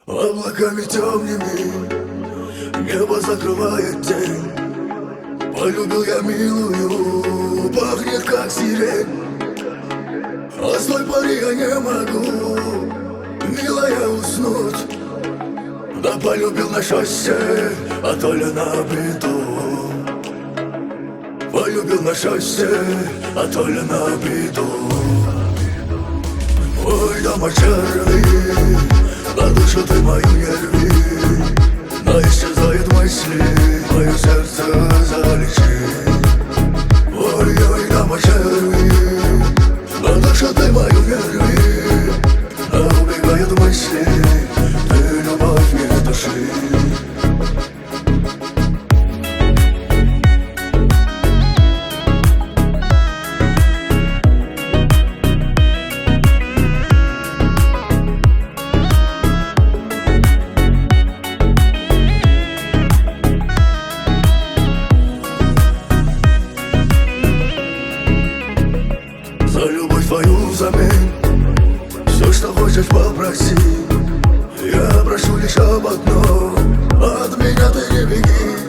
Облаками темными небо закрывает тень. Полюбил я милую, пахнет как сирень. А с той поры я не могу, милая, уснуть. Да полюбил на счастье, а то ли на беду. Полюбил на счастье, а то ли на беду. Ой, дома черви, на душу ты мою не рви. Но исчезают мысли, мое сердце залечи. Ой, ой, дома черви, на душу ты мою не рви. А убегают мысли, ты любовь не души. За любовь твою взамен все, что хочешь, попроси. Я прошу лишь об одном: от меня ты не беги.